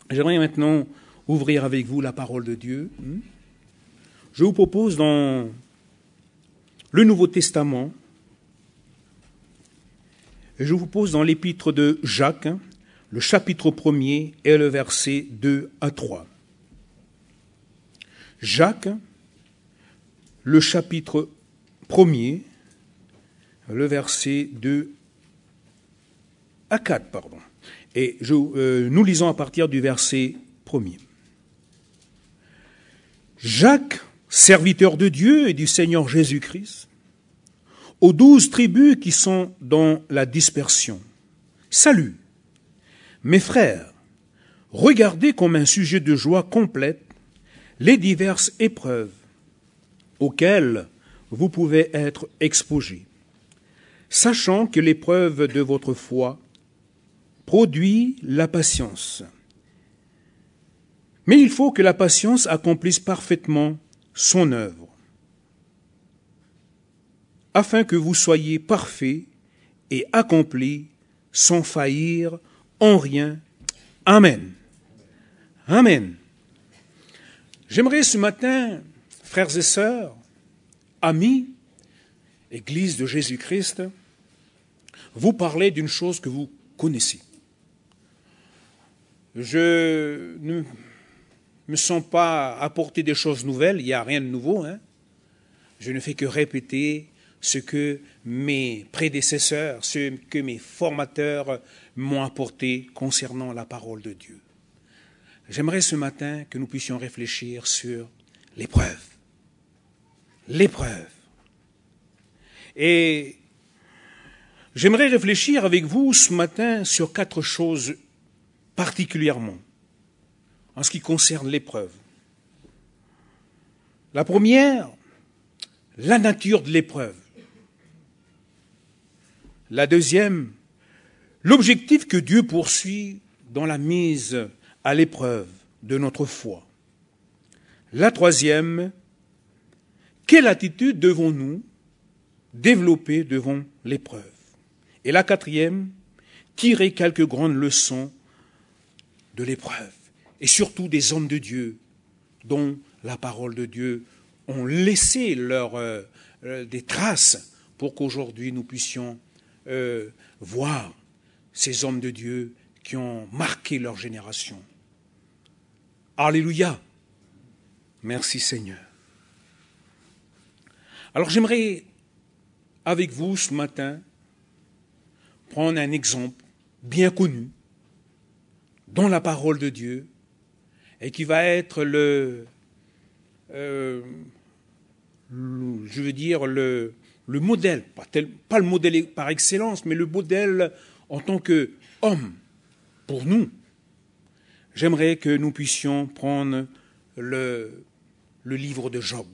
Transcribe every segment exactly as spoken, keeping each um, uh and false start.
J'aimerais maintenant ouvrir avec vous la parole de Dieu. Je vous propose dans le Nouveau Testament, et je vous pose dans l'épître de Jacques, le chapitre premier et le verset deux à trois. Jacques, le chapitre premier, le verset deux à quatre, pardon. Et je, euh, nous lisons à partir du verset premier. Jacques, serviteur de Dieu et du Seigneur Jésus-Christ, aux douze tribus qui sont dans la dispersion, salut. Mes frères, regardez comme un sujet de joie complète les diverses épreuves auxquelles vous pouvez être exposés, sachant que l'épreuve de votre foi produit la patience. Mais il faut que la patience accomplisse parfaitement son œuvre, afin que vous soyez parfaits et accomplis sans faillir en rien. Amen. Amen. J'aimerais ce matin, frères et sœurs, amis, Église de Jésus-Christ, vous parler d'une chose que vous connaissez. Je ne me sens pas apporter des choses nouvelles, il n'y a rien de nouveau. Hein. Je ne fais que répéter ce que mes prédécesseurs, ce que mes formateurs m'ont apporté concernant la parole de Dieu. J'aimerais ce matin que nous puissions réfléchir sur l'épreuve. L'épreuve. Et j'aimerais réfléchir avec vous ce matin sur quatre choses particulièrement en ce qui concerne l'épreuve. La première, la nature de l'épreuve. La deuxième, l'objectif que Dieu poursuit dans la mise à l'épreuve de notre foi. La troisième, quelle attitude devons-nous développer devant l'épreuve? Et la quatrième, tirer quelques grandes leçons de l'épreuve, et surtout des hommes de Dieu, dont la parole de Dieu ont laissé leur, euh, des traces pour qu'aujourd'hui nous puissions euh, voir ces hommes de Dieu qui ont marqué leur génération. Alléluia. Merci Seigneur. Alors j'aimerais, avec vous ce matin, prendre un exemple bien connu dans la parole de Dieu et qui va être le, euh, le je veux dire, le, le modèle, pas, tel, pas le modèle par excellence, mais le modèle en tant qu'homme pour nous. J'aimerais que nous puissions prendre le, le livre de Job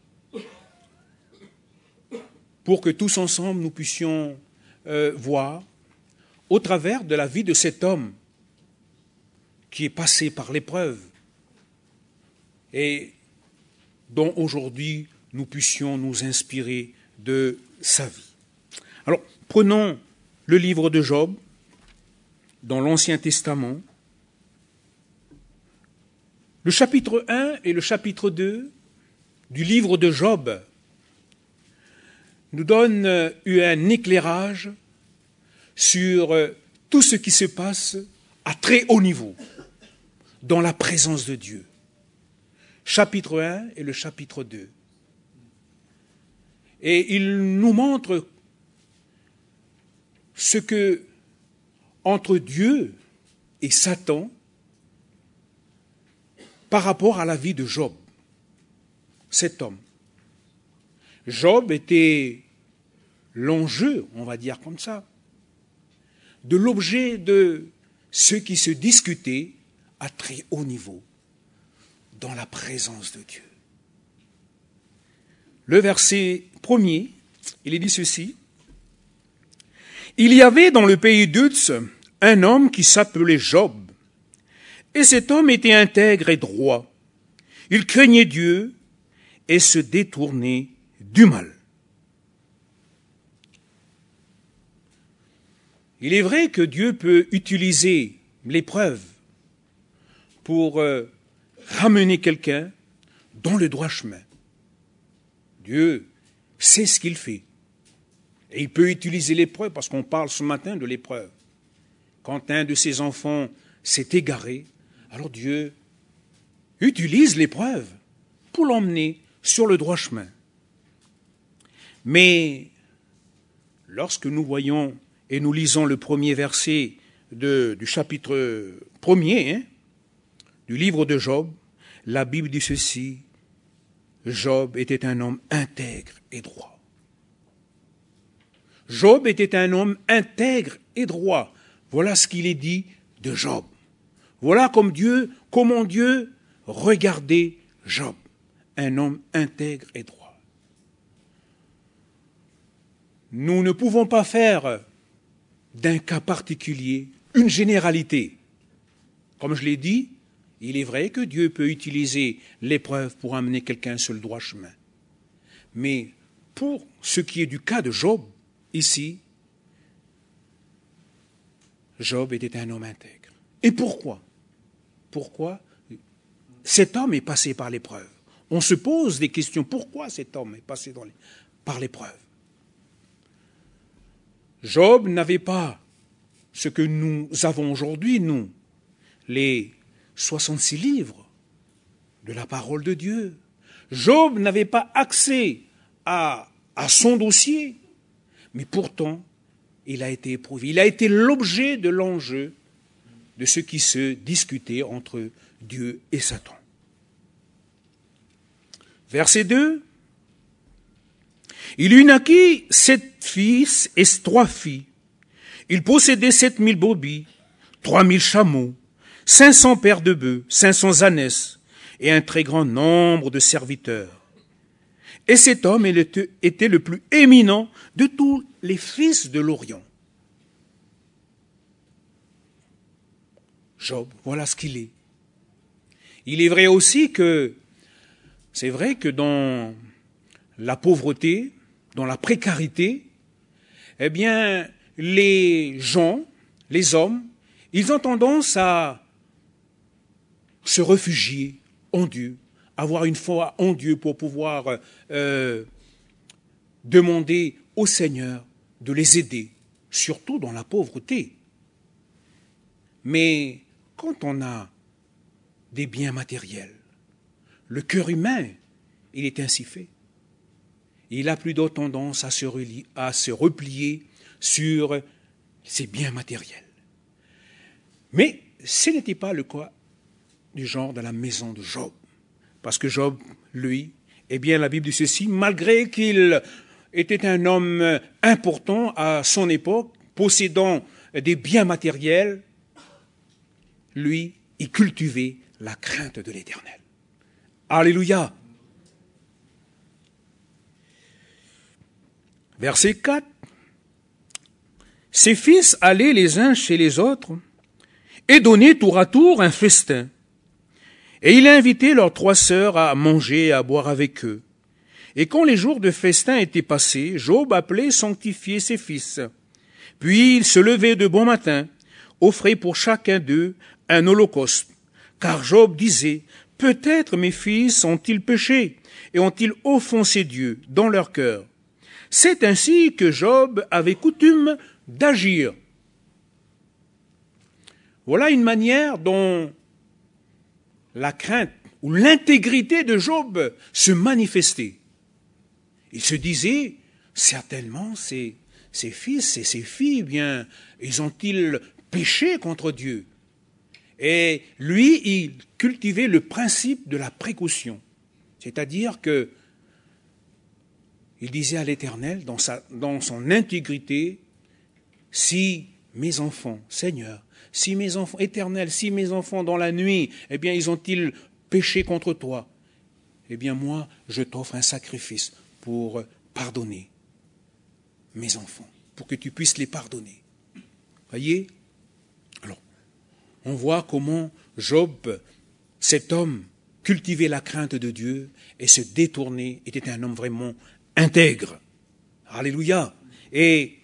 pour que tous ensemble nous puissions euh, voir au travers de la vie de cet homme qui est passé par l'épreuve et dont aujourd'hui nous puissions nous inspirer de sa vie. Alors, prenons le livre de Job dans l'Ancien Testament, le chapitre un et le chapitre deux du livre de Job nous donnent un éclairage sur tout ce qui se passe à très haut niveau dans la présence de Dieu. Chapitre un et le chapitre deux. Et il nous montre ce que, entre Dieu et Satan, par rapport à la vie de Job, cet homme. Job était l'enjeu, on va dire comme ça, de l'objet de ce qui se discutait à très haut niveau, dans la présence de Dieu. Le verset premier, il est dit ceci. Il y avait dans le pays d'Uz un homme qui s'appelait Job, et cet homme était intègre et droit. Il craignait Dieu et se détournait du mal. Il est vrai que Dieu peut utiliser l'épreuve pour euh, ramener quelqu'un dans le droit chemin. Dieu sait ce qu'il fait. Et il peut utiliser l'épreuve, parce qu'on parle ce matin de l'épreuve. Quand un de ses enfants s'est égaré, alors Dieu utilise l'épreuve pour l'emmener sur le droit chemin. Mais lorsque nous voyons et nous lisons le premier verset de, du chapitre premier hein, du livre de Job, la Bible dit ceci: Job était un homme intègre et droit. Job était un homme intègre et droit. Voilà ce qu'il est dit de Job. Voilà comme Dieu, comment Dieu regardait Job, un homme intègre et droit. Nous ne pouvons pas faire d'un cas particulier une généralité. Comme je l'ai dit, il est vrai que Dieu peut utiliser l'épreuve pour amener quelqu'un sur le droit chemin. Mais pour ce qui est du cas de Job, ici, Job était un homme intègre. Et pourquoi? Pourquoi cet homme est passé par l'épreuve? On se pose des questions. Pourquoi cet homme est passé dans les, par l'épreuve? Job n'avait pas ce que nous avons aujourd'hui, nous, les soixante-six livres de la parole de Dieu. Job n'avait pas accès à, à son dossier, mais pourtant, il a été éprouvé. Il a été l'objet de l'enjeu de ce qui se discutait entre Dieu et Satan. Verset deux. Il eut naquit sept fils et trois filles. Il possédait sept mille brebis, trois mille chameaux, cinq cents paires de bœufs, cinq cents ânesses, et un très grand nombre de serviteurs. Et cet homme était le plus éminent de tous les fils de l'Orient. Job, voilà ce qu'il est. Il est vrai aussi que, c'est vrai que dans la pauvreté, dans la précarité, eh bien, les gens, les hommes, ils ont tendance à se réfugier en Dieu, avoir une foi en Dieu pour pouvoir euh, demander au Seigneur de les aider, surtout dans la pauvreté. Mais quand on a des biens matériels, le cœur humain, il est ainsi fait. Il a plutôt tendance à se, relier, à se replier sur ses biens matériels. Mais ce n'était pas le cas du genre de la maison de Job. Parce que Job, lui, eh bien la Bible dit ceci, malgré qu'il était un homme important à son époque, possédant des biens matériels, lui, il cultivait la crainte de l'Éternel. Alléluia. Verset quatre. Ses fils allaient les uns chez les autres et donnaient tour à tour un festin. Et il invitait leurs trois sœurs à manger et à boire avec eux. Et quand les jours de festin étaient passés, Job appelait sanctifier ses fils. Puis il se levait de bon matin, offrait pour chacun d'eux un holocauste. Car Job disait, peut-être mes fils ont-ils péché et ont-ils offensé Dieu dans leur cœur. C'est ainsi que Job avait coutume d'agir. Voilà une manière dont la crainte ou l'intégrité de Job se manifestait. Il se disait, certainement, ses, ses fils et ses filles, bien, ils ont-ils péché contre Dieu? Et lui, il cultivait le principe de la précaution. C'est-à-dire que il disait à l'Éternel, dans, sa, dans son intégrité, si mes enfants, Seigneur, si mes enfants, Éternel, si mes enfants dans la nuit, eh bien, ils ont-ils péché contre toi? Eh bien, moi, je t'offre un sacrifice pour pardonner mes enfants, pour que tu puisses les pardonner. Voyez? Alors, on voit comment Job, cet homme, cultivait la crainte de Dieu et se détournait, était un homme vraiment intègre. Alléluia. Et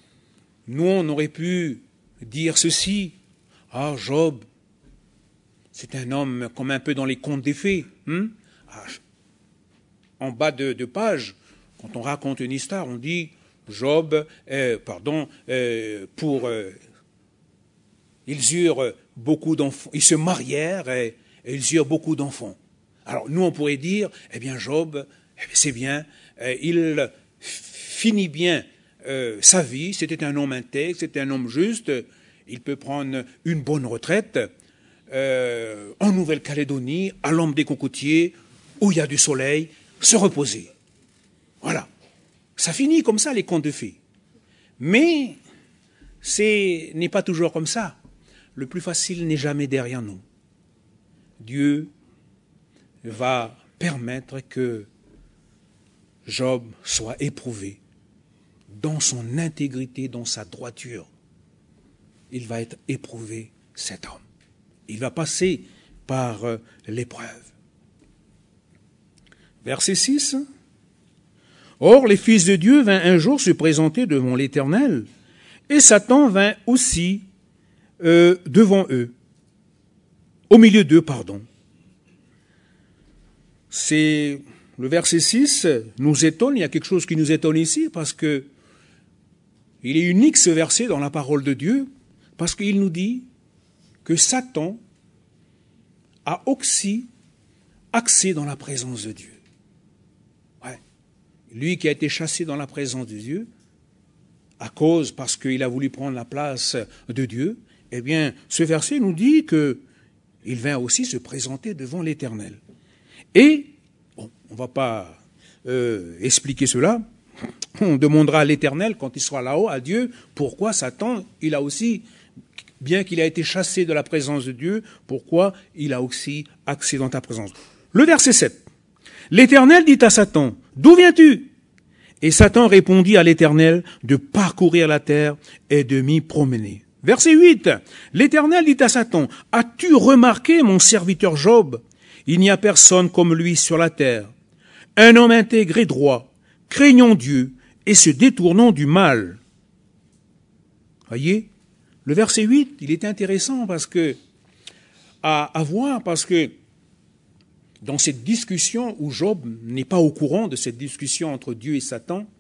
nous, on aurait pu dire ceci. Ah, Job, C'est un homme comme un peu dans les contes des fées. Hein? Ah, en bas de, de page, quand on raconte une histoire, on dit Job, euh, pardon, euh, pour... Euh, ils eurent beaucoup d'enfants, ils se marièrent et, et ils eurent beaucoup d'enfants. Alors nous, on pourrait dire, eh bien Job, eh c'est bien, euh, il finit bien euh, sa vie, c'était un homme intègre, c'était un homme juste, il peut prendre une bonne retraite euh, en Nouvelle-Calédonie, à l'ombre des cocotiers, où il y a du soleil, se reposer. Voilà. Ça finit comme ça, les contes de fées. Mais ce n'est pas toujours comme ça. Le plus facile n'est jamais derrière nous. Dieu va permettre que Job soit éprouvé dans son intégrité, dans sa droiture. Il va être éprouvé, cet homme. Il va passer par euh, l'épreuve. Verset six. Or, les fils de Dieu vinrent un jour se présenter devant l'Éternel, et Satan vint aussi euh, devant eux, au milieu d'eux, pardon. C'est le verset six nous étonne, il y a quelque chose qui nous étonne ici, parce que il est unique ce verset dans la parole de Dieu, parce qu'il nous dit que Satan a aussi accès dans la présence de Dieu. Ouais. Lui qui a été chassé dans la présence de Dieu, à cause, parce qu'il a voulu prendre la place de Dieu, eh bien, ce verset nous dit que il vint aussi se présenter devant l'Éternel. Et, bon, on ne va pas euh, expliquer cela, on demandera à l'Éternel, quand il sera là-haut, à Dieu, pourquoi Satan, il a aussi, bien qu'il a été chassé de la présence de Dieu, pourquoi il a aussi accès dans ta présence. Le verset sept. L'Éternel dit à Satan, « D'où viens-tu » Et Satan répondit à l'Éternel de parcourir la terre et de m'y promener. Verset huit. L'Éternel dit à Satan, « As-tu remarqué mon serviteur Job ? Il n'y a personne comme lui sur la terre. Un homme intègre et droit, craignant Dieu et se détournant du mal. » Voyez, le verset huit, il est intéressant parce que, à, à voir, parce que dans cette discussion où Job n'est pas au courant de cette discussion entre Dieu et Satan,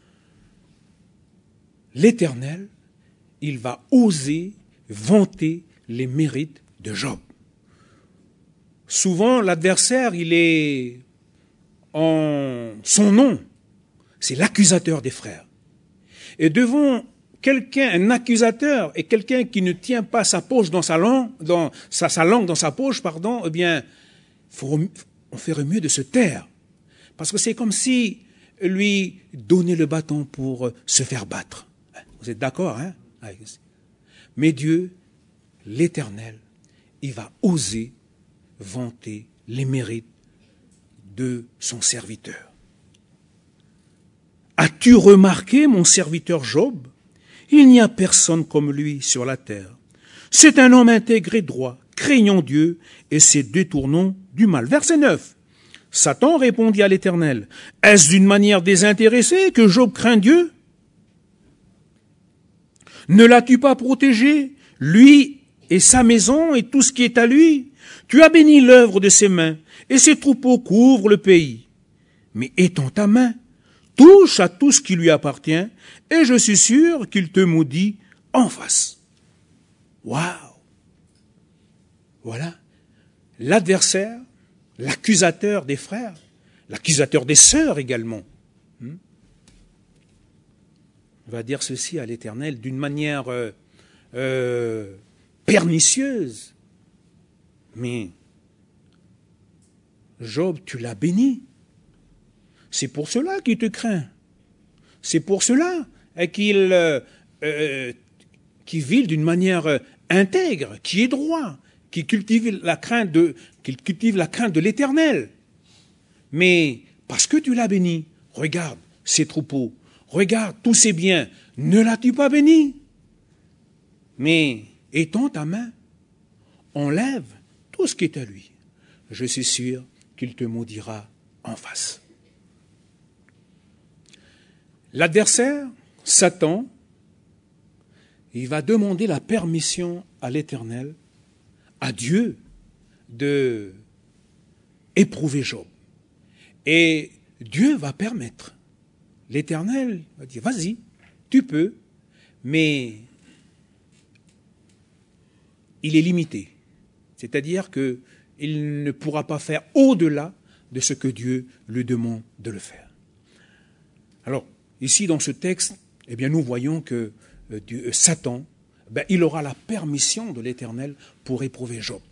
l'Éternel, il va oser vanter les mérites de Job. Souvent, l'adversaire, il est en son nom, c'est l'accusateur des frères. Et devant quelqu'un, un accusateur, et quelqu'un qui ne tient pas sa poche dans sa langue, dans sa, sa langue dans sa poche, pardon, eh bien, faut, on ferait mieux de se taire. Parce que c'est comme si lui donnait le bâton pour se faire battre. Vous êtes d'accord, hein? Mais Dieu, l'Éternel, il va oser vanter les mérites de son serviteur. As-tu remarqué mon serviteur Job ? Il n'y a personne comme lui sur la terre. C'est un homme intègre et droit, craignant Dieu et se détournant du mal. Verset neuf. Satan répondit à l'Éternel, « Est-ce d'une manière désintéressée que Job craint Dieu ? Ne l'as-tu pas protégé, lui et sa maison et tout ce qui est à lui ? Tu as béni l'œuvre de ses mains, et ses troupeaux couvrent le pays. Mais étends ta main, touche à tout ce qui lui appartient, et je suis sûr qu'il te maudit en face. » Waouh! Voilà. L'adversaire, l'accusateur des frères, l'accusateur des sœurs également, hmm, va dire ceci à l'Éternel d'une manière euh, euh, pernicieuse. Mais Job, tu l'as béni. C'est pour cela qu'il te craint. C'est pour cela qu'il euh, euh, qu'il vit d'une manière intègre, qui est droit, qui cultive la crainte de, qu'il cultive la crainte de l'Éternel. Mais parce que tu l'as béni, regarde ses troupeaux, regarde tous ses biens, ne l'as-tu pas béni? Mais étends ta main, enlève tout ce qui est à lui. Je suis sûr qu'il te maudira en face. L'adversaire, Satan, il va demander la permission à l'Éternel, à Dieu, de éprouver Job. Et Dieu va permettre. L'Éternel va dire, vas-y, tu peux, mais il est limité. C'est-à-dire qu'il ne pourra pas faire au-delà de ce que Dieu lui demande de le faire. Alors, ici, dans ce texte, eh bien, nous voyons que euh, Dieu, euh, Satan, ben, il aura la permission de l'Éternel pour éprouver Job.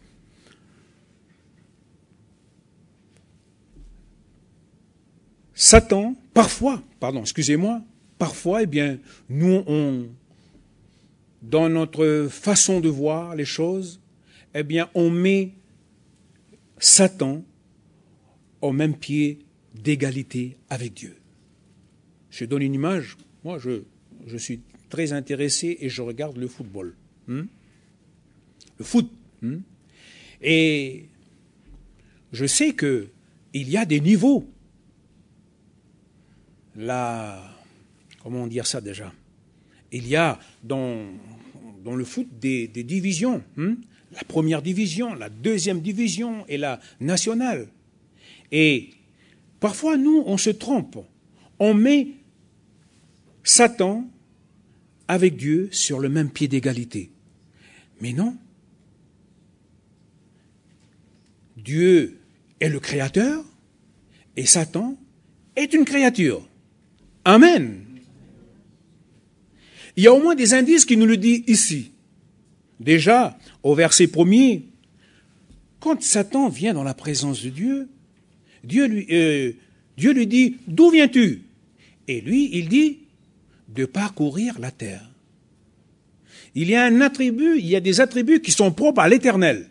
Satan, parfois, pardon, excusez-moi, parfois, eh bien, nous, on, dans notre façon de voir les choses, eh bien, on met Satan au même pied d'égalité avec Dieu. Je donne une image. Moi, je, je suis très intéressé et je regarde le football. Hmm? Le foot. Hmm? Et je sais qu'il y a des niveaux. La, comment dire ça déjà? Il y a dans, dans le foot des, des divisions. Hmm? La première division, la deuxième division et la nationale. Et parfois, nous, on se trompe. On met Satan avec Dieu sur le même pied d'égalité. Mais non. Dieu est le créateur et Satan est une créature. Amen. Il y a au moins des indices qui nous le disent ici. Déjà, au verset premier, quand Satan vient dans la présence de Dieu, Dieu lui, euh, Dieu lui dit, d'où viens-tu? Et lui, il dit, de parcourir la terre. Il y a un attribut, il y a des attributs qui sont propres à l'Éternel.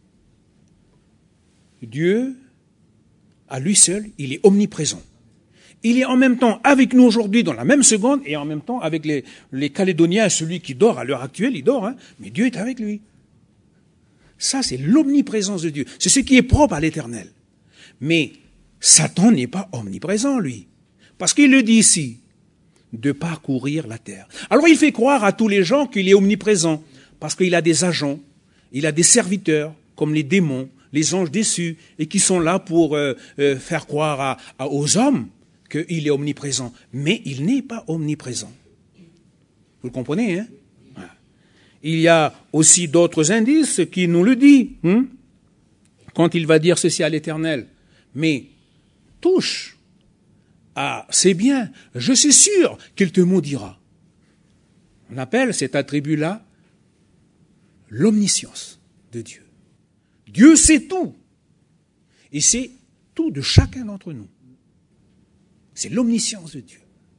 Dieu, à lui seul, il est omniprésent. Il est en même temps avec nous aujourd'hui dans la même seconde et en même temps avec les, les Calédoniens, celui qui dort à l'heure actuelle, il dort, hein, mais Dieu est avec lui. Ça, c'est l'omniprésence de Dieu. C'est ce qui est propre à l'Éternel. Mais Satan n'est pas omniprésent, lui. Parce qu'il le dit ici, de parcourir la terre. Alors il fait croire à tous les gens qu'il est omniprésent, parce qu'il a des agents, il a des serviteurs, comme les démons, les anges déçus, et qui sont là pour euh, euh, faire croire à, à, aux hommes qu'il est omniprésent. Mais il n'est pas omniprésent. Vous le comprenez, hein? Voilà. Il y a aussi d'autres indices qui nous le disent, hein, quand il va dire ceci à l'Éternel. Mais touche à ses biens, je suis sûr qu'il te maudira. On appelle cet attribut-là l'omniscience de Dieu. Dieu sait tout. Et c'est tout de chacun d'entre nous. C'est l'omniscience de Dieu.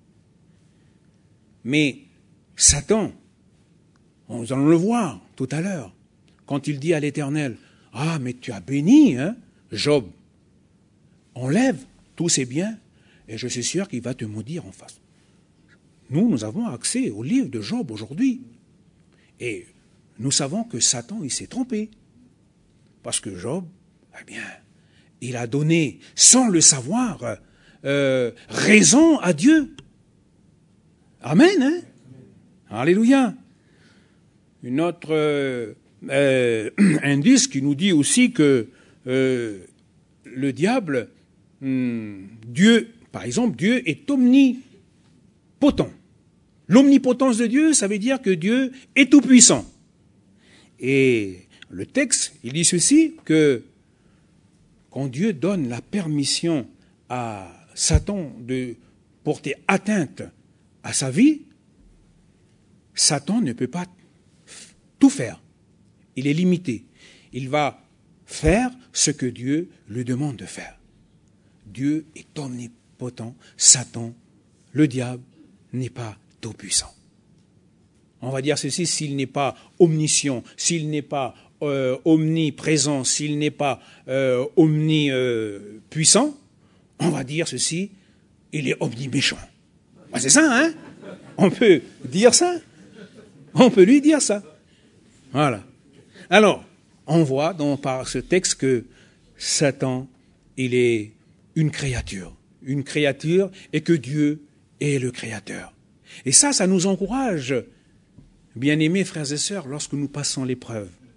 Mais Satan, nous allons le voir tout à l'heure, quand il dit à l'Éternel, « Ah, mais tu as béni, hein, Job, enlève tous ses biens, et je suis sûr qu'il va te maudire en face. » Nous, nous avons accès au livre de Job aujourd'hui. Et nous savons que Satan, il s'est trompé. Parce que Job, eh bien, il a donné, sans le savoir, euh, raison à Dieu. Amen, hein? Alléluia. Une autre euh, euh, indice qui nous dit aussi que euh, le diable, hum, Dieu, par exemple, Dieu est omnipotent. L'omnipotence de Dieu, ça veut dire que Dieu est tout-puissant. Et le texte, il dit ceci, que quand Dieu donne la permission à Satan de porter atteinte à sa vie, Satan ne peut pas tout faire. Il est limité. Il va faire ce que Dieu lui demande de faire. Dieu est omnipotent. Satan, le diable, n'est pas tout-puissant. On va dire ceci, s'il n'est pas omniscient, s'il n'est pas euh, omniprésent, s'il n'est pas euh, omnipuissant, euh, on va dire ceci, il est omniméchant. Ben c'est ça, hein? On peut dire ça. On peut lui dire ça. Voilà. Alors, on voit dans, par ce texte que Satan, il est une créature. Une créature et que Dieu est le créateur. Et ça, ça nous encourage, bien-aimés frères et sœurs, lorsque nous passons l'épreuve.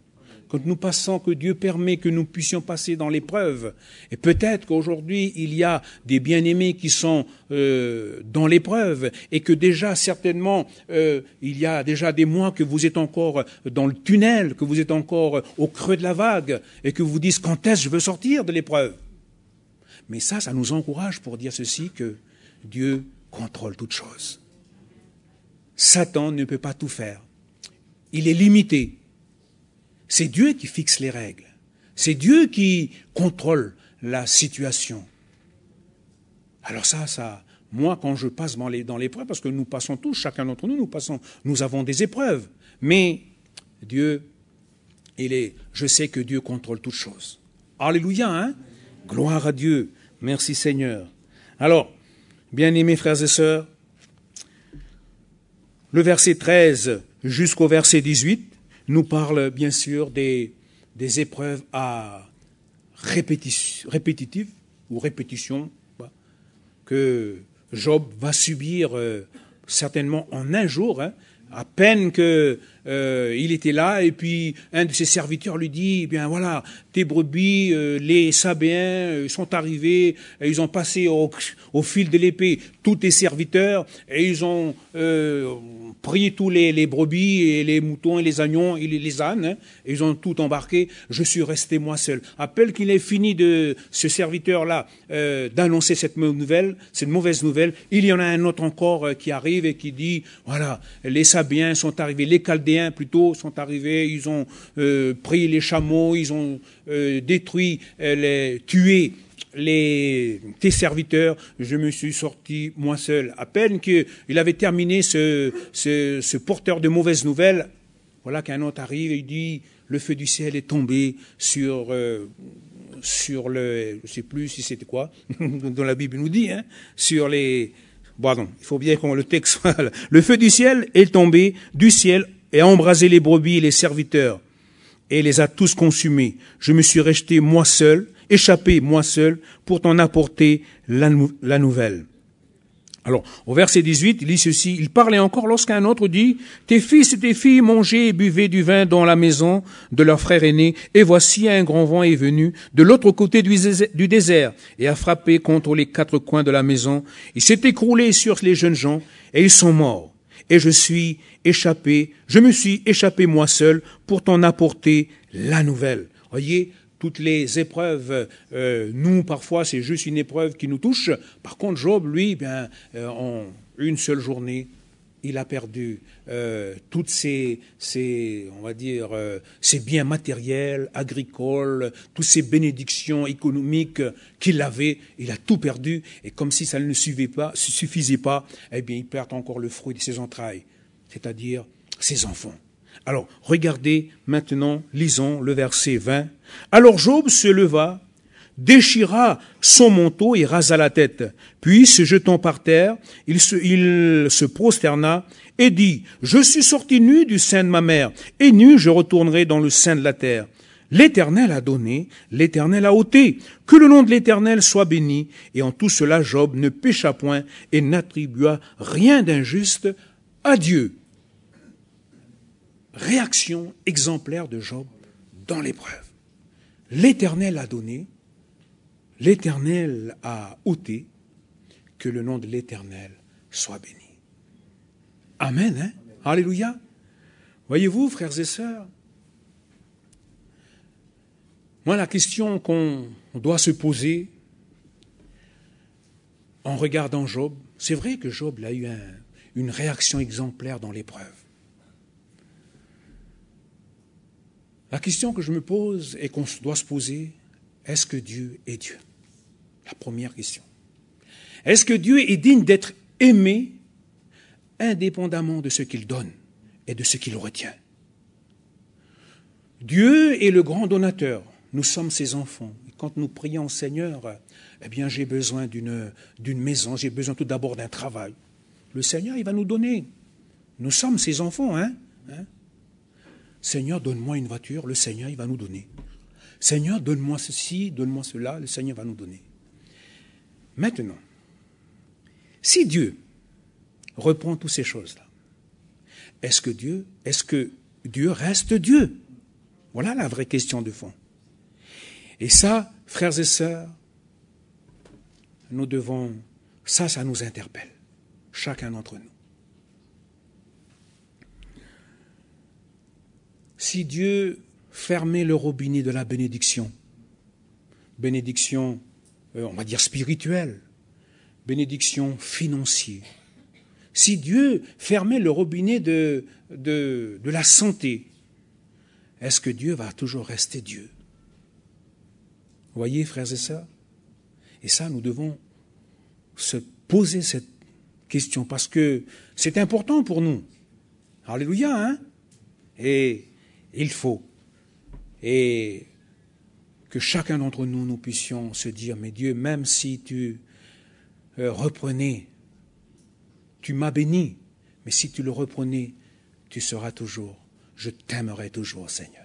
quand nous passons, que Dieu permet que nous puissions passer dans l'épreuve, et peut-être qu'aujourd'hui il y a des bien-aimés qui sont euh, dans l'épreuve, et que déjà certainement euh, il y a déjà des mois que vous êtes encore dans le tunnel, que vous êtes encore au creux de la vague, et que vous vous dites quand est-ce que je veux sortir de l'épreuve. Mais ça, ça nous encourage pour dire ceci, que Dieu contrôle toutes choses. Satan ne peut pas tout faire. Il est limité. C'est Dieu qui fixe les règles. C'est Dieu qui contrôle la situation. Alors ça, ça, moi, quand je passe dans, les, dans l'épreuve, parce que nous passons tous, chacun d'entre nous, nous passons, nous avons des épreuves. Mais Dieu, il est, je sais que Dieu contrôle toutes choses. Alléluia, hein? Gloire à Dieu. Merci Seigneur. Alors, bien-aimés frères et sœurs, le verset treize jusqu'au verset dix-huit nous parle bien sûr des, des épreuves à répétition, répétitives ou répétition que Job va subir euh, certainement en un jour, hein, à peine que euh, il était là, et puis un de ses serviteurs lui dit, eh bien voilà, tes brebis, euh, les Sabéens euh, sont arrivés, et ils ont passé au, au fil de l'épée tous tes serviteurs, et ils ont euh, pris tous les, les brebis, et les moutons, et les agneaux, et les, les ânes, hein, et ils ont tout embarqué, je suis resté moi seul. À peine qu'il ait fini de, ce serviteur-là, euh, d'annoncer cette nouvelle, cette mauvaise nouvelle, il y en a un autre encore euh, qui arrive et qui dit, voilà, les Sabéens sont arrivés, les Chaldéens plutôt sont arrivés, ils ont euh, pris les chameaux, ils ont euh, détruit, euh, les, tué les, tes serviteurs, je me suis sorti moi seul. À peine qu'il avait terminé ce, ce, ce porteur de mauvaises nouvelles, voilà qu'un autre arrive et il dit, le feu du ciel est tombé sur... Euh, sur le, je ne sais plus si c'était quoi, dont la Bible nous dit, hein, sur les... Bon, non, il faut bien qu'on le texte soit là. Le feu du ciel est tombé du ciel et a embrasé les brebis et les serviteurs et les a tous consumés. Je me suis resté moi seul, échappé moi seul, pour t'en apporter la, nou- la nouvelle. Alors, au verset dix-huit, il dit ceci, il parlait encore lorsqu'un autre dit, tes fils et tes filles mangeaient et buvaient du vin dans la maison de leur frère aîné, et voici un grand vent est venu de l'autre côté du désert, et a frappé contre les quatre coins de la maison. Il s'est écroulé sur les jeunes gens, et ils sont morts. Et je suis échappé, je me suis échappé moi seul pour t'en apporter la nouvelle. Voyez, toutes les épreuves, euh, nous, parfois, c'est juste une épreuve qui nous touche. Par contre, Job, lui, bien, euh, en une seule journée, il a perdu euh, toutes ses, ses, on va dire, euh, ses biens matériels, agricoles, toutes ses bénédictions économiques qu'il avait. Il a tout perdu. Et comme si ça ne suffisait pas, suffisait pas, eh bien, il perd encore le fruit de ses entrailles, c'est-à-dire ses enfants. Alors, regardez maintenant, lisons le verset vingt. Alors Job se leva, déchira son manteau et rasa la tête. Puis, se jetant par terre, il se, il se prosterna et dit, « Je suis sorti nu du sein de ma mère, et nu je retournerai dans le sein de la terre. L'Éternel a donné, l'Éternel a ôté. Que le nom de l'Éternel soit béni. » Et en tout cela, Job ne pécha point et n'attribua rien d'injuste à Dieu. Réaction exemplaire de Job dans l'épreuve. L'Éternel a donné, l'Éternel a ôté, que le nom de l'Éternel soit béni. Amen, hein? Alléluia. Voyez-vous, frères et sœurs, moi, la question qu'on doit se poser en regardant Job, c'est vrai que Job a eu un, une réaction exemplaire dans l'épreuve. La question que je me pose et qu'on doit se poser, est-ce que Dieu est Dieu? La première question. Est-ce que Dieu est digne d'être aimé indépendamment de ce qu'il donne et de ce qu'il retient? Dieu est le grand donateur. Nous sommes ses enfants. Et quand nous prions au Seigneur, eh bien, j'ai besoin d'une, d'une maison, j'ai besoin tout d'abord d'un travail. Le Seigneur, il va nous donner. Nous sommes ses enfants, hein, hein? Seigneur, donne-moi une voiture, le Seigneur, il va nous donner. Seigneur, donne-moi ceci, donne-moi cela, le Seigneur va nous donner. Maintenant, si Dieu reprend toutes ces choses-là, est-ce que Dieu, est-ce que Dieu reste Dieu? Voilà la vraie question de fond. Et ça, frères et sœurs, nous devons, ça, ça nous interpelle, chacun d'entre nous. Si Dieu fermait le robinet de la bénédiction, bénédiction, euh, on va dire spirituelle, bénédiction financière, si Dieu fermait le robinet de, de, de la santé, est-ce que Dieu va toujours rester Dieu? Vous voyez, frères et sœurs? Et ça, nous devons se poser cette question parce que c'est important pour nous. Alléluia, hein? Et il faut. Et que chacun d'entre nous, nous puissions se dire, mais Dieu, même si tu euh, reprenais, tu m'as béni, mais si tu le reprenais, tu seras toujours, je t'aimerai toujours, Seigneur.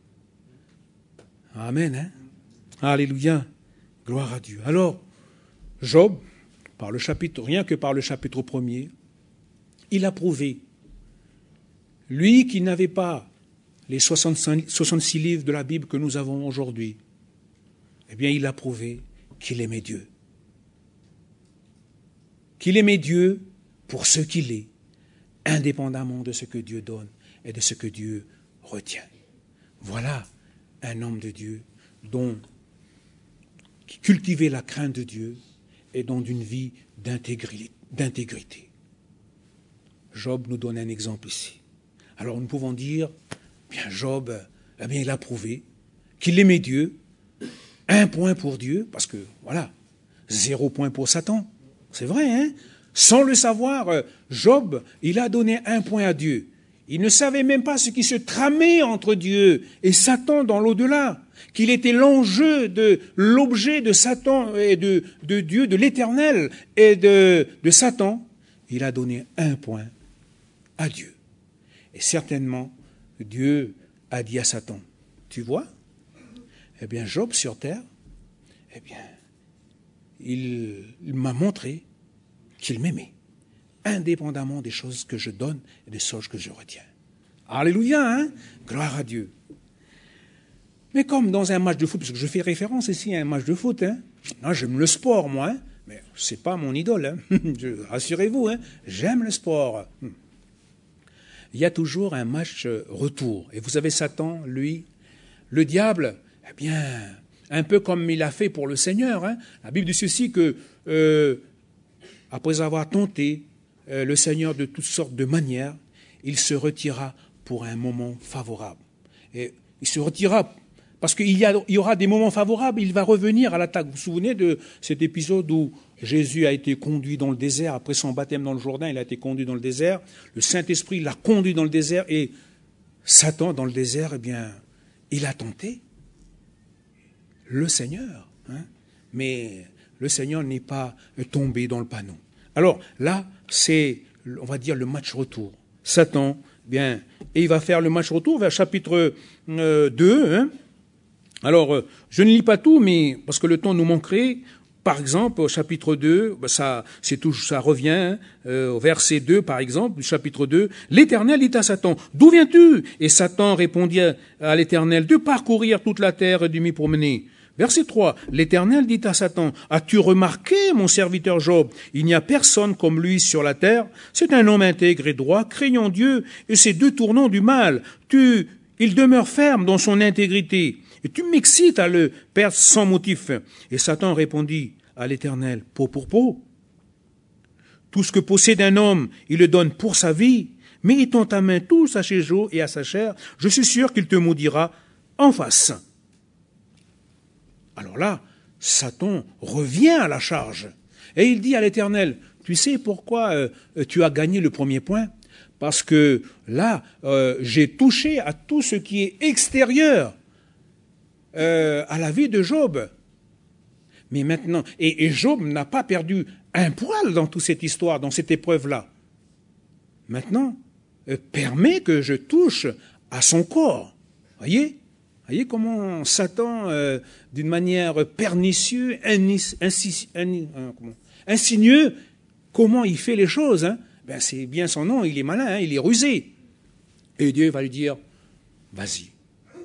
Amen, hein? Alléluia, gloire à Dieu. Alors, Job, par le chapitre, rien que par le chapitre premier, il a prouvé, lui qui n'avait pas les soixante-cinq, soixante-six livres de la Bible que nous avons aujourd'hui, eh bien, il a prouvé qu'il aimait Dieu. Qu'il aimait Dieu pour ce qu'il est, indépendamment de ce que Dieu donne et de ce que Dieu retient. Voilà un homme de Dieu dont, qui cultivait la crainte de Dieu et dont d'une vie d'intégrité. Job nous donne un exemple ici. Alors nous pouvons dire, bien Job, eh bien, il a prouvé qu'il aimait Dieu, un point pour Dieu, parce que, voilà, zéro point pour Satan. C'est vrai, hein? Sans le savoir, Job, il a donné un point à Dieu. Il ne savait même pas ce qui se tramait entre Dieu et Satan dans l'au-delà, qu'il était l'enjeu de l'objet de Satan et de, de Dieu, de l'Éternel et de, de Satan. Il a donné un point à Dieu. Et certainement, Dieu a dit à Satan, tu vois, eh bien Job sur terre, eh bien, il, il m'a montré qu'il m'aimait, indépendamment des choses que je donne et des choses que je retiens. Alléluia, hein? Gloire à Dieu. Mais comme dans un match de foot, parce que je fais référence ici à un match de foot, hein? Non, j'aime le sport, moi, hein? Mais c'est pas mon idole, hein? je, rassurez-vous, hein? J'aime le sport. Il y a toujours un match retour. Et vous savez, Satan, lui, le diable, eh bien, un peu comme il a fait pour le Seigneur, hein? La Bible dit ceci que, euh, après avoir tenté euh, le Seigneur de toutes sortes de manières, il se retira pour un moment favorable. Et il se retira parce qu'il y, il y aura des moments favorables, il va revenir à l'attaque. Vous vous souvenez de cet épisode où Jésus a été conduit dans le désert, après son baptême dans le Jourdain, il a été conduit dans le désert, le Saint-Esprit l'a conduit dans le désert, et Satan, dans le désert, eh bien, il a tenté le Seigneur, hein, mais le Seigneur n'est pas tombé dans le panneau. Alors là, c'est, on va dire, le match retour. Satan, bien, et il va faire le match retour vers chapitre euh, deux. Hein. Alors, euh, je ne lis pas tout, mais parce que le temps nous manquerait. Par exemple, au chapitre deux, ça, c'est tout, ça revient, hein, euh, au verset deux, par exemple, du chapitre deux. L'Éternel dit à Satan, « D'où viens-tu » Et Satan répondit à l'Éternel, « De parcourir toute la terre et de m'y promener. » Verset trois, l'Éternel dit à Satan, « As-tu remarqué, mon serviteur Job, il n'y a personne comme lui sur la terre. C'est un homme intègre et droit, craignant Dieu, et ses deux tournants du mal. Tu, il demeure ferme dans son intégrité, et tu m'excites à le perdre sans motif. » Et Satan répondit à l'Éternel, « Peau pour peau. Tout ce que possède un homme, il le donne pour sa vie, mais étant ta main tous à ses os et à sa chair, je suis sûr qu'il te maudira en face. » Alors là, Satan revient à la charge. Et il dit à l'Éternel, tu sais pourquoi euh, tu as gagné le premier point? Parce que là, euh, j'ai touché à tout ce qui est extérieur euh, à la vie de Job. Mais maintenant, et, et Job n'a pas perdu un poil dans toute cette histoire, dans cette épreuve-là. Maintenant, euh, permet que je touche à son corps. Voyez? Voyez comment Satan, euh, d'une manière pernicieuse, insinueuse, insinueux, comment il fait les choses. Hein? Ben, c'est bien son nom, il est malin, hein, il est rusé. Et Dieu va lui dire, vas-y,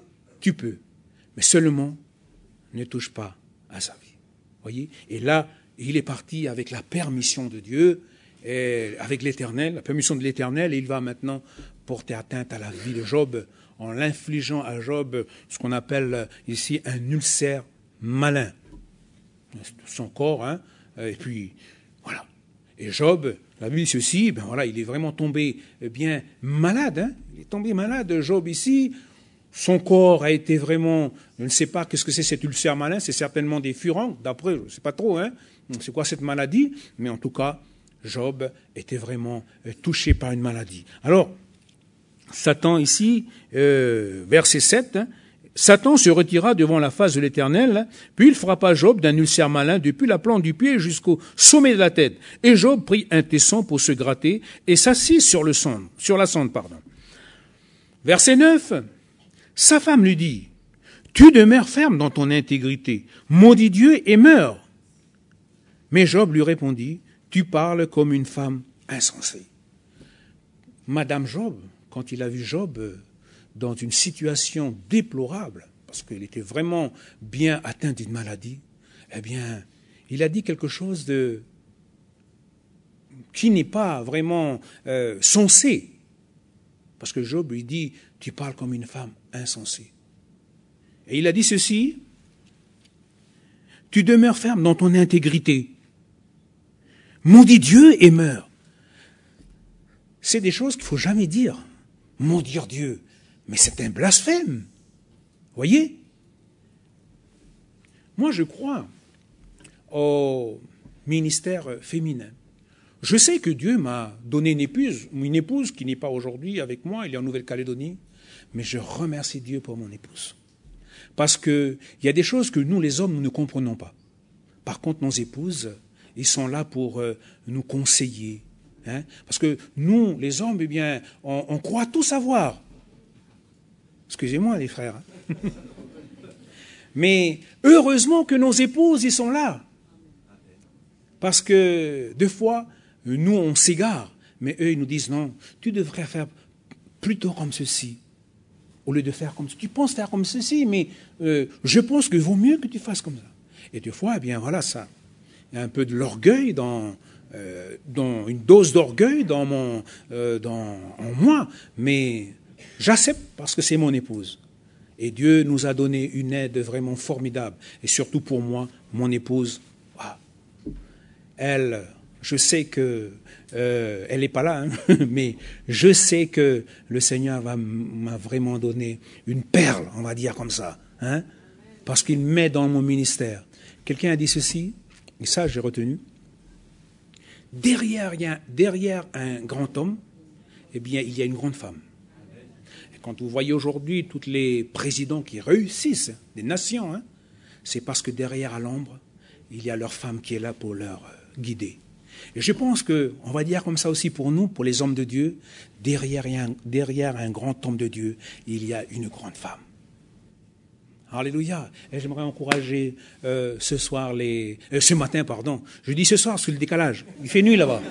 tu peux, mais seulement ne touche pas à sa vie. Voyez? Et là, il est parti avec la permission de Dieu, et avec l'Éternel, la permission de l'Éternel, et il va maintenant porter atteinte à la vie de Job en l'infligeant à Job ce qu'on appelle ici un ulcère malin. Son corps, hein, et puis voilà. Et Job, la Bible dit ceci, ben voilà, il est vraiment tombé bien malade, hein, il est tombé malade, Job ici. Son corps a été vraiment, je ne sais pas qu'est-ce que c'est cet ulcère malin, c'est certainement des furoncles, d'après, je ne sais pas trop, hein, c'est quoi cette maladie, mais en tout cas, Job était vraiment touché par une maladie. Alors, Satan ici, euh, verset sept, hein, Satan se retira devant la face de l'Éternel, puis il frappa Job d'un ulcère malin depuis la plante du pied jusqu'au sommet de la tête. Et Job prit un tesson pour se gratter et s'assit sur le sonde, sur la sonde, pardon. Verset neuf, sa femme lui dit, « Tu demeures ferme dans ton intégrité, maudis Dieu et meurs. » Mais Job lui répondit, « Tu parles comme une femme insensée. » Madame Job, quand il a vu Job dans une situation déplorable, parce qu'il était vraiment bien atteint d'une maladie, eh bien, il a dit quelque chose de qui n'est pas vraiment euh, sensé. Parce que Job lui dit, tu parles comme une femme insensée. Et il a dit ceci, tu demeures ferme dans ton intégrité. Maudis Dieu et meurs. C'est des choses qu'il ne faut jamais dire. Maudire Dieu. Mais c'est un blasphème. Voyez? Moi, je crois au ministère féminin. Je sais que Dieu m'a donné une épouse, une épouse qui n'est pas aujourd'hui avec moi, elle est en Nouvelle-Calédonie, mais je remercie Dieu pour mon épouse. Parce qu'il y a des choses que nous, les hommes, nous ne comprenons pas. Par contre, nos épouses, ils sont là pour euh, nous conseiller. Hein? Parce que nous, les hommes, eh bien, on, on croit tout savoir. Excusez-moi, les frères. Hein? Mais heureusement que nos épouses, ils sont là. Parce que, deux fois, nous, on s'égare. Mais eux, ils nous disent, non, tu devrais faire plutôt comme ceci. Au lieu de faire comme ceci. Tu penses faire comme ceci, mais euh, je pense qu'il vaut mieux que tu fasses comme ça. Et deux fois, eh bien, voilà, ça. Il y a un peu de l'orgueil dans, euh, dans une dose d'orgueil dans mon, euh, dans, en moi. Mais j'accepte parce que c'est mon épouse. Et Dieu nous a donné une aide vraiment formidable. Et surtout pour moi, mon épouse, wow. Elle, je sais que euh, elle n'est pas là, hein, mais je sais que le Seigneur va, m'a vraiment donné une perle, on va dire comme ça, hein, parce qu'il met dans mon ministère. Quelqu'un a dit ceci, et ça j'ai retenu. Derrière, il y a, derrière un grand homme, eh bien, il y a une grande femme. Quand vous voyez aujourd'hui tous les présidents qui réussissent, des nations, hein, c'est parce que derrière à l'ombre, il y a leur femme qui est là pour leur guider. Et je pense que, on va dire comme ça aussi pour nous, pour les hommes de Dieu, derrière un, derrière un grand homme de Dieu, il y a une grande femme. Alléluia. Et j'aimerais encourager euh, ce soir, les, euh, ce matin, pardon. Je dis ce soir, c'est le décalage. Il fait nuit là-bas.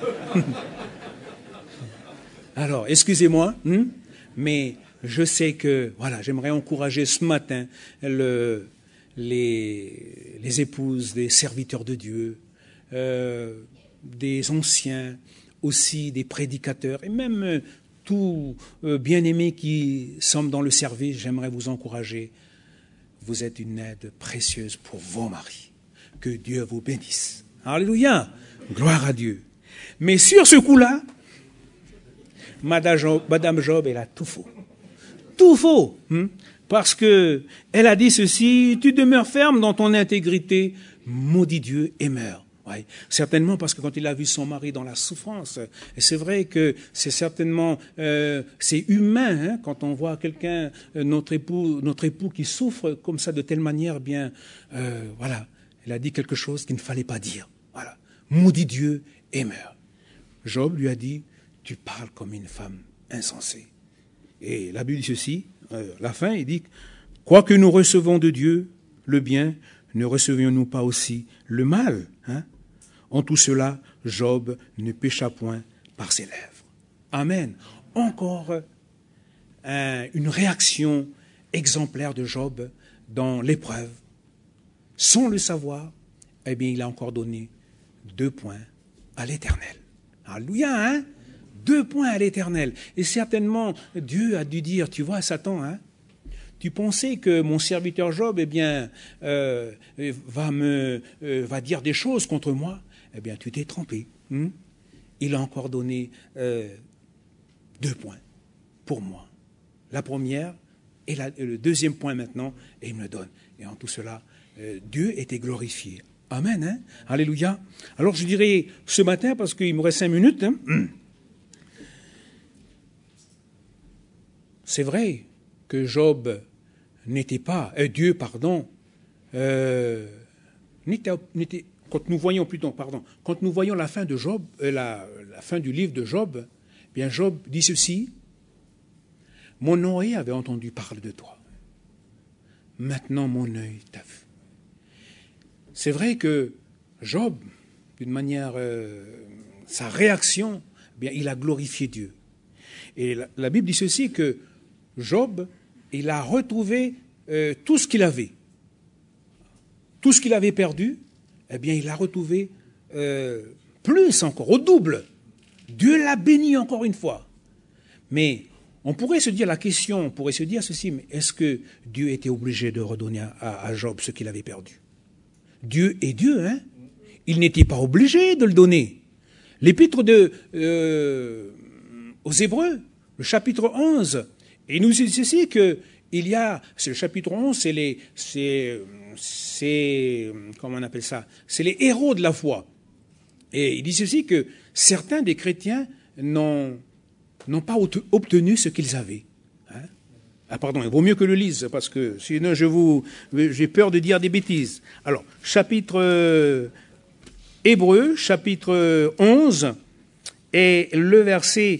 Alors, excusez-moi, hein, mais je sais que, voilà, j'aimerais encourager ce matin le, les, les épouses des serviteurs de Dieu, euh, des anciens, aussi des prédicateurs, et même euh, tous euh, bien-aimés qui sont dans le service, j'aimerais vous encourager. Vous êtes une aide précieuse pour vos maris. Que Dieu vous bénisse. Alléluia. Gloire à Dieu. Mais sur ce coup-là, Madame Job, Madame Job, elle a tout faux. Tout faux. Hein, parce que elle a dit ceci, tu demeures ferme dans ton intégrité, maudis Dieu et meurs. Ouais. Certainement parce que quand il a vu son mari dans la souffrance, et c'est vrai que c'est certainement, euh, c'est humain, hein, quand on voit quelqu'un, euh, notre époux, notre époux qui souffre comme ça de telle manière, bien, euh, voilà, il a dit quelque chose qu'il ne fallait pas dire. Voilà, maudit Dieu et meurt. Job lui a dit, tu parles comme une femme insensée. Et la Bible dit ceci, euh, à la fin, il dit, quoique nous recevons de Dieu le bien, ne recevions-nous pas aussi le mal, hein? En tout cela, Job ne pécha point par ses lèvres. Amen. Encore un, une réaction exemplaire de Job dans l'épreuve, sans le savoir, eh bien, il a encore donné deux points à l'Éternel. Alléluia, hein? Deux points à l'Éternel. Et certainement, Dieu a dû dire, tu vois, Satan, hein, tu pensais que mon serviteur Job, eh bien, euh, va me, euh, va dire des choses contre moi. Eh bien, tu t'es trompé. Hein? Il a encore donné euh, deux points pour moi. La première et, la, et le deuxième point maintenant, et il me le donne. Et en tout cela, euh, Dieu était glorifié. Amen. Hein? Alléluia. Alors je dirais ce matin, parce qu'il me reste cinq minutes, hein, c'est vrai que Job n'était pas, euh, Dieu, pardon, euh, n'était, n'était, quand nous voyons plutôt, pardon, quand nous voyons la fin de Job, euh, la, la fin du livre de Job, eh bien Job dit ceci: mon oreille avait entendu parler de toi. Maintenant mon œil t'a vu. C'est vrai que Job, d'une manière, euh, sa réaction, eh bien, il a glorifié Dieu. Et la, la Bible dit ceci, que Job, il a retrouvé euh, tout ce qu'il avait. Tout ce qu'il avait perdu, eh bien, il a retrouvé euh, plus encore, au double. Dieu l'a béni encore une fois. Mais on pourrait se dire la question, on pourrait se dire ceci, mais est-ce que Dieu était obligé de redonner à, à Job ce qu'il avait perdu? Dieu est Dieu, hein? Il n'était pas obligé de le donner. L'épître de, euh, aux Hébreux, le chapitre onze, et il nous dit ceci que il y a, c'est le chapitre onze, c'est les, c'est, c'est, comment on appelle ça? C'est les héros de la foi. Et il dit ceci que certains des chrétiens n'ont, n'ont pas obtenu ce qu'ils avaient. Hein? Ah pardon, il vaut mieux que je le lise, parce que sinon je vous, j'ai peur de dire des bêtises. Alors, chapitre euh, Hébreux, chapitre onze, et le verset,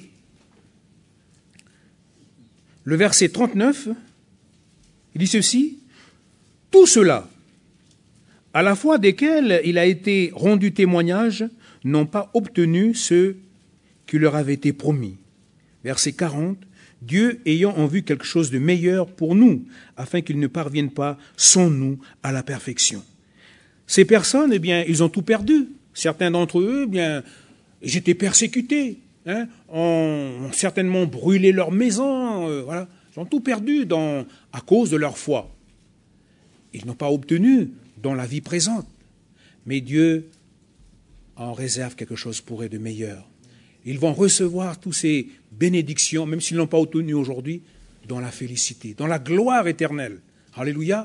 le verset trente-neuf, il dit ceci: tout cela, à la fois desquels il a été rendu témoignage, n'ont pas obtenu ce qui leur avait été promis. Verset quarante, Dieu ayant en vue quelque chose de meilleur pour nous, afin qu'ils ne parviennent pas sans nous à la perfection. Ces personnes, eh bien, ils ont tout perdu. Certains d'entre eux, eh bien, ils étaient persécutés, hein, ont certainement brûlé leur maison, euh, voilà. Ils ont tout perdu dans, à cause de leur foi. Ils n'ont pas obtenu dans la vie présente. Mais Dieu en réserve quelque chose pour eux de meilleur. Ils vont recevoir toutes ces bénédictions, même s'ils ne l'ont pas obtenues aujourd'hui, dans la félicité, dans la gloire éternelle. Alléluia.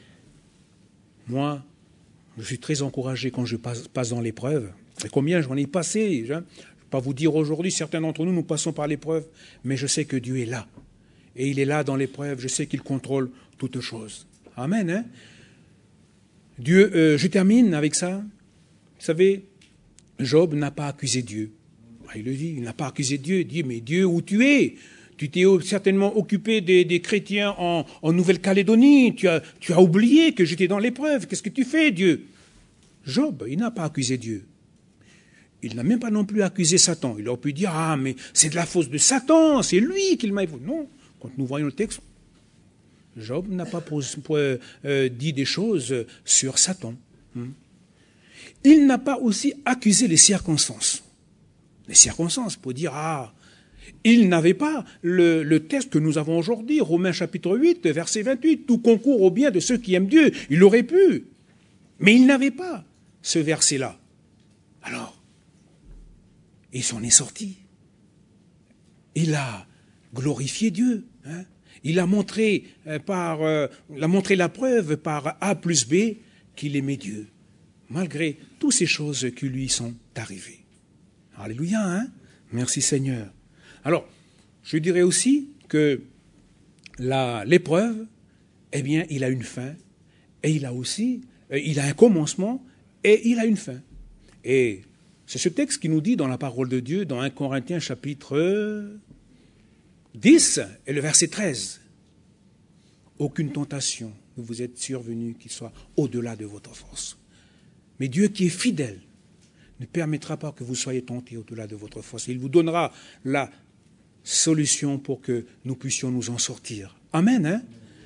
Moi, je suis très encouragé quand je passe, passe dans l'épreuve. Et combien j'en ai passé. Hein. Je ne vais pas vous dire aujourd'hui, certains d'entre nous, nous passons par l'épreuve, mais je sais que Dieu est là. Et il est là dans l'épreuve, je sais qu'il contrôle toutes choses. Amen. Hein. Dieu, euh, je termine avec ça. Vous savez, Job n'a pas accusé Dieu. Il le dit, il n'a pas accusé Dieu. Il dit, mais Dieu, où tu es? Tu t'es certainement occupé des, des chrétiens en, en Nouvelle-Calédonie. Tu as, tu as oublié que j'étais dans l'épreuve. Qu'est-ce que tu fais, Dieu? Job, il n'a pas accusé Dieu. Il n'a même pas non plus accusé Satan. Il aurait pu dire, ah, mais c'est de la faute de Satan, c'est lui qui m'a... Non, quand nous voyons le texte, Job n'a pas posé, euh, dit des choses sur Satan. Il n'a pas aussi accusé les circonstances. Les circonstances, pour dire, ah, il n'avait pas le, le texte que nous avons aujourd'hui, Romains chapitre huit, verset vingt-huit, tout concourt au bien de ceux qui aiment Dieu. Il aurait pu, mais il n'avait pas ce verset-là. Alors, il s'en est sorti. Il a glorifié Dieu. Hein. Il a montré, euh, par, euh, il a montré la preuve par A plus B qu'il aimait Dieu, malgré toutes ces choses qui lui sont arrivées. Alléluia, hein? Merci Seigneur. Alors, je dirais aussi que la, l'épreuve, eh bien, il a une fin, et il a aussi, euh, il a un commencement, et il a une fin. Et c'est ce texte qui nous dit dans la parole de Dieu, dans un Corinthiens chapitre dix, et le verset treize. Aucune tentation ne vous est survenue qui soit au-delà de votre force. Mais Dieu qui est fidèle ne permettra pas que vous soyez tentés au-delà de votre force. Il vous donnera la solution pour que nous puissions nous en sortir. Amen. Hein?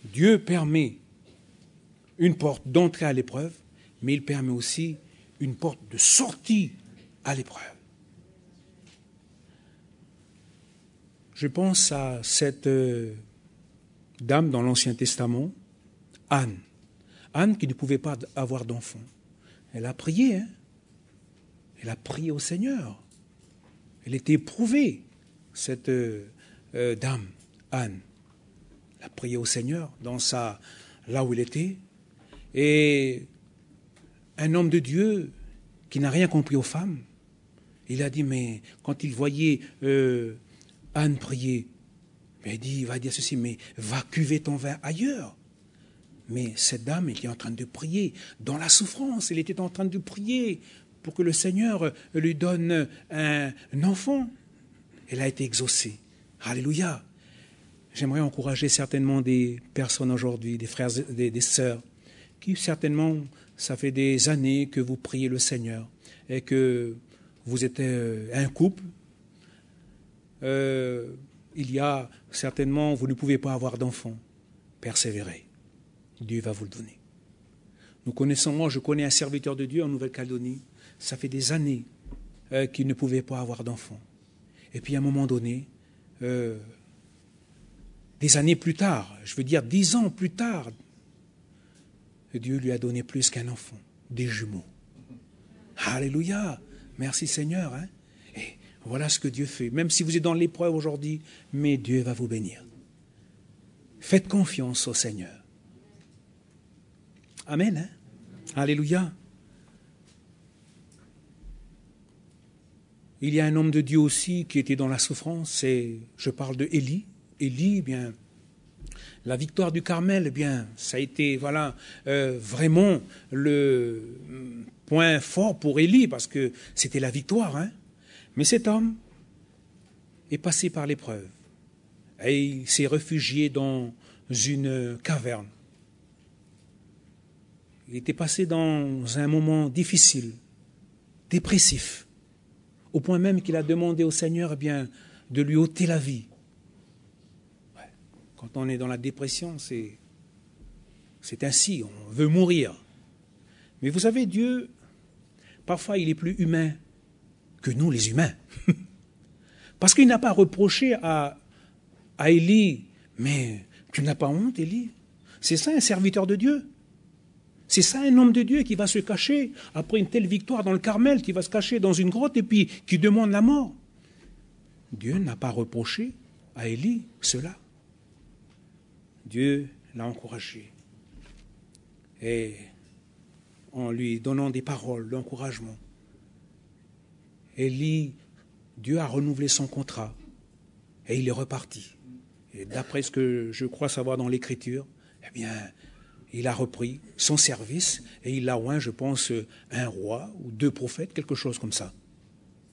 Dieu permet une porte d'entrée à l'épreuve, mais il permet aussi une porte de sortie à l'épreuve. Je pense à cette euh, dame dans l'Ancien Testament, Anne. Anne qui ne pouvait pas avoir d'enfant. Elle a prié, hein. Elle a prié au Seigneur. Elle était éprouvée, cette euh, euh, dame, Anne. Elle a prié au Seigneur dans sa, là où elle était. Et un homme de Dieu qui n'a rien compris aux femmes, il a dit, mais quand il voyait euh, Anne prier, il dit, il va dire ceci, mais va cuver ton vin ailleurs. Mais cette dame était en train de prier dans la souffrance. Elle était en train de prier pour que le Seigneur lui donne un, un enfant. Elle a été exaucée. Alléluia. J'aimerais encourager certainement des personnes aujourd'hui, des frères, des, des sœurs, qui certainement, ça fait des années que vous priez le Seigneur et que vous êtes un couple. Euh, il y a certainement, vous ne pouvez pas avoir d'enfant. Persévérez. Dieu va vous le donner. Nous connaissons, moi je connais un serviteur de Dieu en Nouvelle-Calédonie, ça fait des années euh, qu'il ne pouvait pas avoir d'enfant. Et puis à un moment donné, euh, des années plus tard, je veux dire dix ans plus tard, Dieu lui a donné plus qu'un enfant, des jumeaux. Alléluia, merci Seigneur. Hein? Et voilà ce que Dieu fait, même si vous êtes dans l'épreuve aujourd'hui, mais Dieu va vous bénir. Faites confiance au Seigneur. Amen. Hein? Alléluia. Il y a un homme de Dieu aussi qui était dans la souffrance, c'est, je parle de Élie. Élie, eh bien, la victoire du Carmel, eh bien, ça a été, voilà, euh, vraiment le point fort pour Élie, parce que c'était la victoire. Hein? Mais cet homme est passé par l'épreuve et il s'est réfugié dans une caverne. Il était passé dans un moment difficile, dépressif, au point même qu'il a demandé au Seigneur eh bien, de lui ôter la vie. Ouais. Quand on est dans la dépression, c'est, c'est ainsi, on veut mourir. Mais vous savez, Dieu, parfois il est plus humain que nous les humains. Parce qu'il n'a pas reproché à, à Élie, mais tu n'as pas honte, Élie? C'est ça un serviteur de Dieu. C'est ça un homme de Dieu qui va se cacher après une telle victoire dans le Carmel, qui va se cacher dans une grotte et puis qui demande la mort. Dieu n'a pas reproché à Élie cela. Dieu l'a encouragé. Et en lui donnant des paroles d'encouragement, Élie, Dieu a renouvelé son contrat et il est reparti. Et d'après ce que je crois savoir dans l'Écriture, eh bien, il a repris son service et il a oint, je pense, un roi ou deux prophètes, quelque chose comme ça. Voyez ?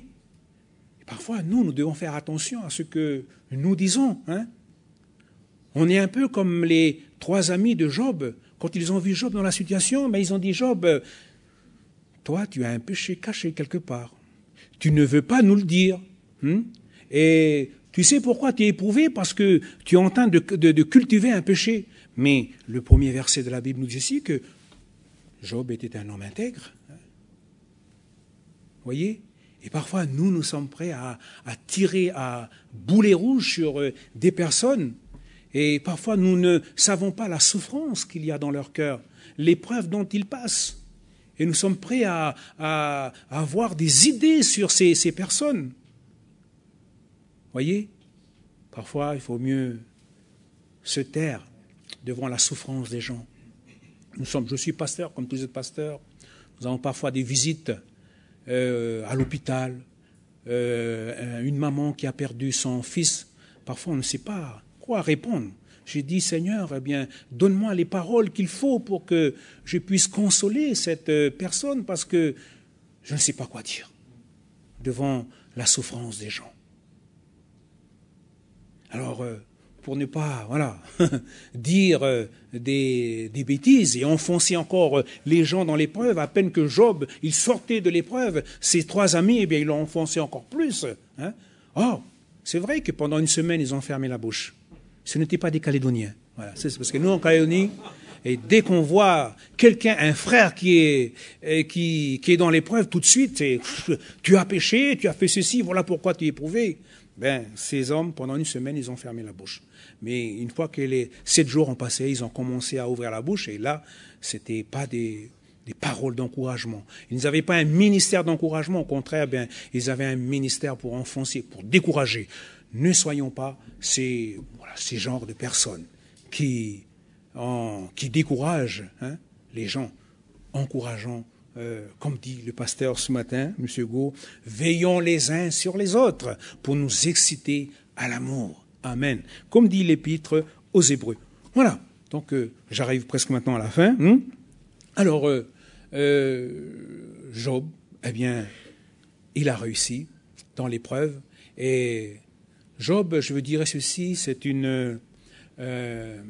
Et parfois, nous, nous devons faire attention à ce que nous disons. Hein ? On est un peu comme les trois amis de Job. Quand ils ont vu Job dans la situation, mais ils ont dit, Job, toi, tu as un péché caché quelque part. Tu ne veux pas nous le dire. Hein ? Et tu sais pourquoi tu es éprouvé? Parce que tu es en train de, de, de cultiver un péché. Mais le premier verset de la Bible nous dit ici que Job était un homme intègre. Voyez ? Et parfois, nous, nous sommes prêts à, à tirer à boulet rouge sur des personnes. Et parfois, nous ne savons pas la souffrance qu'il y a dans leur cœur, l'épreuve dont ils passent. Et nous sommes prêts à, à, à avoir des idées sur ces, ces personnes. Voyez ? Parfois, il faut mieux se taire devant la souffrance des gens. Nous sommes, je suis pasteur, comme tous les autres pasteurs. Nous avons parfois des visites euh, à l'hôpital, euh, une maman qui a perdu son fils. Parfois, on ne sait pas quoi répondre. J'ai dit, Seigneur, eh bien, donne-moi les paroles qu'il faut pour que je puisse consoler cette personne, parce que je ne sais pas quoi dire devant la souffrance des gens. Alors, euh, pour ne pas voilà, dire euh, des, des bêtises et enfoncer encore euh, les gens dans l'épreuve, à peine que Job, il sortait de l'épreuve, ses trois amis, eh bien, ils l'ont enfoncé encore plus. Hein. Oh, c'est vrai que pendant une semaine, ils ont fermé la bouche. Ce n'étaient pas des Calédoniens. Voilà, c'est parce que nous, en Calédonie, et dès qu'on voit quelqu'un, un frère qui est, qui, qui est dans l'épreuve, tout de suite, c'est, tu as péché, tu as fait ceci, voilà pourquoi tu es éprouvé. Ben, ces hommes, pendant une semaine, ils ont fermé la bouche. Mais une fois que les sept jours ont passé, ils ont commencé à ouvrir la bouche, et là, c'était pas des, des paroles d'encouragement. Ils n'avaient pas un ministère d'encouragement, au contraire, ben, ils avaient un ministère pour enfoncer, pour décourager. Ne soyons pas ces, voilà, ces genres de personnes qui, en, qui découragent hein, les gens, encourageant, euh, comme dit le pasteur ce matin, M. Go, veillons les uns sur les autres pour nous exciter à l'amour. Amen. Comme dit l'épître aux Hébreux. Voilà. Donc, euh, j'arrive presque maintenant à la fin. Hein. Alors, euh, euh, Job, eh bien, il a réussi dans l'épreuve. Et Job, je veux dire ceci, c'est une, euh,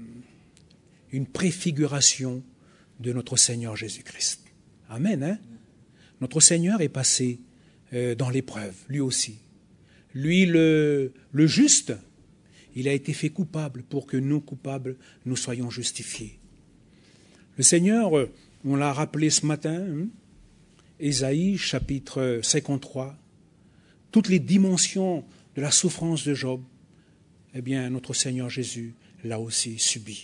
une préfiguration de notre Seigneur Jésus-Christ. Amen. Hein? Notre Seigneur est passé euh, dans l'épreuve, lui aussi. Lui, le, le juste, il a été fait coupable pour que nous, coupables, nous soyons justifiés. Le Seigneur, on l'a rappelé ce matin, hein, Ésaïe, chapitre cinquante-trois, toutes les dimensions de la souffrance de Job, eh bien, notre Seigneur Jésus l'a aussi subi.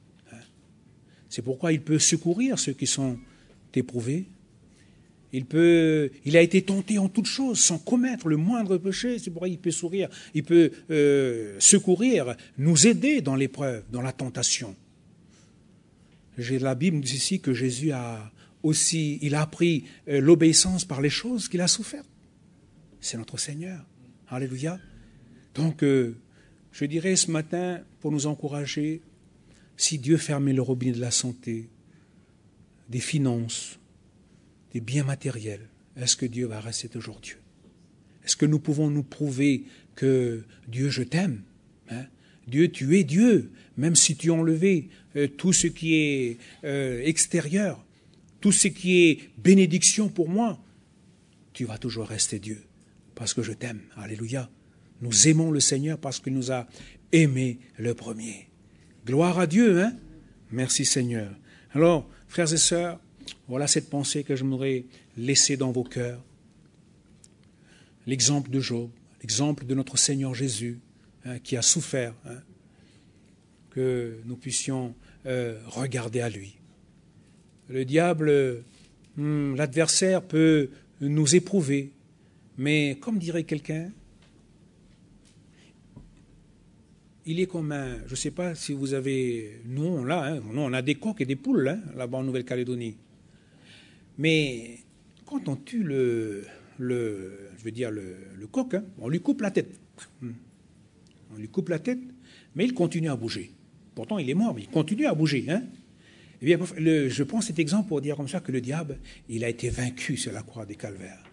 C'est pourquoi il peut secourir ceux qui sont éprouvés. Il peut, il a été tenté en toutes choses sans commettre le moindre péché. C'est pourquoi il peut sourire, il peut euh, secourir, nous aider dans l'épreuve, dans la tentation. J'ai la Bible dit ici que Jésus a aussi, il a appris euh, l'obéissance par les choses qu'il a souffert. C'est notre Seigneur. Alléluia. Donc, euh, je dirais ce matin, pour nous encourager, si Dieu fermait le robinet de la santé, des finances, des biens matériels, est-ce que Dieu va rester toujours Dieu? Est-ce que nous pouvons nous prouver que Dieu, je t'aime, hein? Dieu, tu es Dieu, même si tu as enlevé euh, tout ce qui est euh, extérieur, tout ce qui est bénédiction pour moi, tu vas toujours rester Dieu, parce que je t'aime. Alléluia. Nous aimons le Seigneur parce qu'il nous a aimés le premier. Gloire à Dieu, hein? Merci Seigneur. Alors, frères et sœurs, voilà cette pensée que je voudrais laisser dans vos cœurs. L'exemple de Job, l'exemple de notre Seigneur Jésus, hein, qui a souffert, hein, que nous puissions euh, regarder à lui. Le diable, hum, l'adversaire peut nous éprouver, mais comme dirait quelqu'un, il est comme un, je ne sais pas si vous avez, nous on l'a, hein, nous on a des coqs et des poules hein, là-bas en Nouvelle-Calédonie. Mais quand on tue le, le je veux dire le, le coq, hein, on lui coupe la tête. On lui coupe la tête, mais il continue à bouger. Pourtant il est mort, mais il continue à bouger. Hein. Eh bien, le, je prends cet exemple pour dire comme ça que le diable, il a été vaincu sur la croix des Calvaires.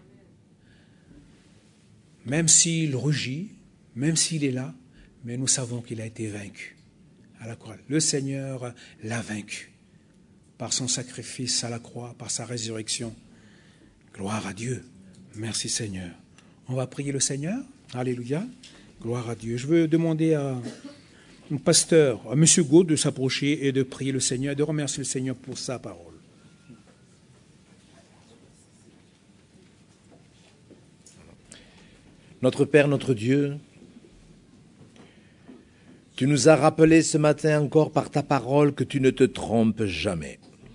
Même s'il rugit, même s'il est là, mais nous savons qu'il a été vaincu à la croix. Le Seigneur l'a vaincu par son sacrifice à la croix, par sa résurrection. Gloire à Dieu. Merci Seigneur. On va prier le Seigneur. Alléluia. Gloire à Dieu. Je veux demander à un pasteur, à M. Gaud, de s'approcher et de prier le Seigneur, de remercier le Seigneur pour sa parole. Notre Père, notre Dieu, tu nous as rappelé ce matin encore par ta parole que tu ne te trompes jamais.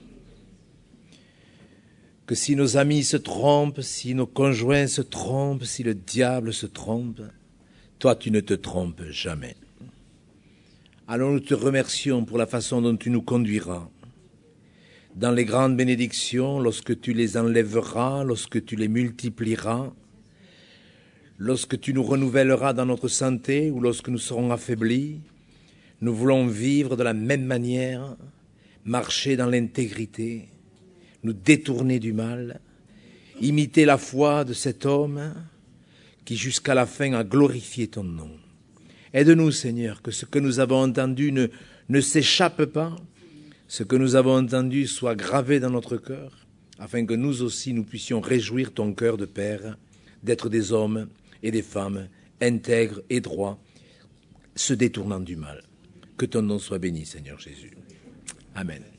Que si nos amis se trompent, si nos conjoints se trompent, si le diable se trompe, toi tu ne te trompes jamais. Alors nous te remercions pour la façon dont tu nous conduiras dans les grandes bénédictions, lorsque tu les enlèveras, lorsque tu les multiplieras, lorsque tu nous renouvelleras dans notre santé ou lorsque nous serons affaiblis. Nous voulons vivre de la même manière, marcher dans l'intégrité, nous détourner du mal, imiter la foi de cet homme qui jusqu'à la fin a glorifié ton nom. Aide-nous, Seigneur, que ce que nous avons entendu ne, ne s'échappe pas, ce que nous avons entendu soit gravé dans notre cœur, afin que nous aussi nous puissions réjouir ton cœur de Père, d'être des hommes et des femmes intègres et droits, se détournant du mal. Que ton nom soit béni, Seigneur Jésus. Amen.